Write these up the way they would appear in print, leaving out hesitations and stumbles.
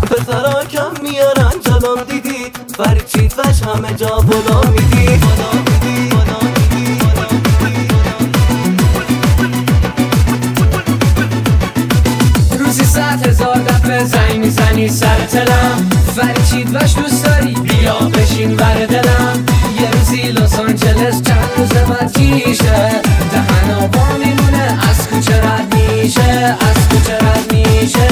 پسرا کم میارن جلال دیدی فرچید وش همه جا بلا میدی روزی 100,000 دفعه زنگ میزنی سر تلم فرچید وش دوست داری بیا بشین ور دلم یه روزی لس آنجلس چند روزه بعد کیشه دهن آبا میمونه از کوچه رد میشه از کوچه رد میشه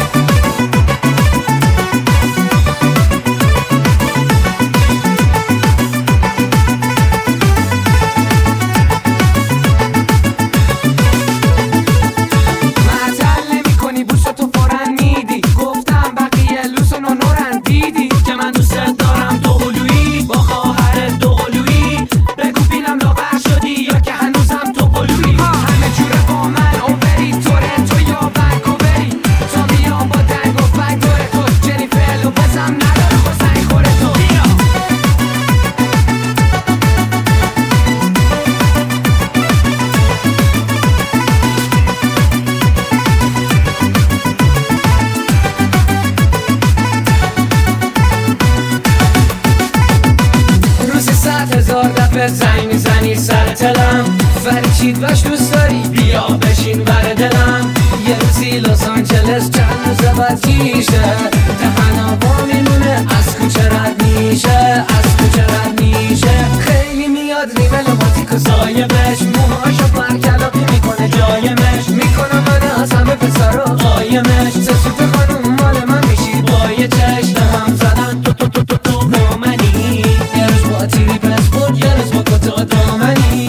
زنگ میزنی سر تلم فرچید وش دوست داری بیا بشین ور دلم یه روزی لس آنجلس چند روزه بعد کیشه دهن آبا میمونه از کوچه رد میشه از کوچه رد میشه خیلی میاد ریمل ماتیک و سایبش موهاشو برکلاقی میکنه جایمش میکنم من از همه پسرا قایمش سسوت خانوم مال من میشی با یه چشم هم زدن تو با منی یه روز با تیری پس بود یه روز با کتا دامنی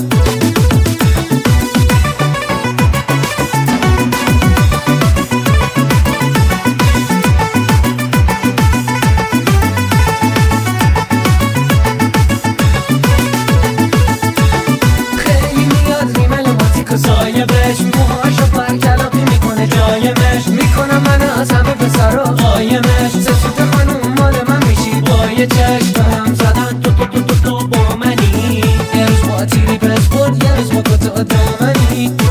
خیلی میاد ریمل ماتیک و سایبش موهاشو برکلاقی میکنه جایمش میکنم من از همه پسرا قایمش سسوت خانوم مال من میشی با یه چشم هم زدن تو با منی یه روز با تیری پس بود یه روز با کتا دامنی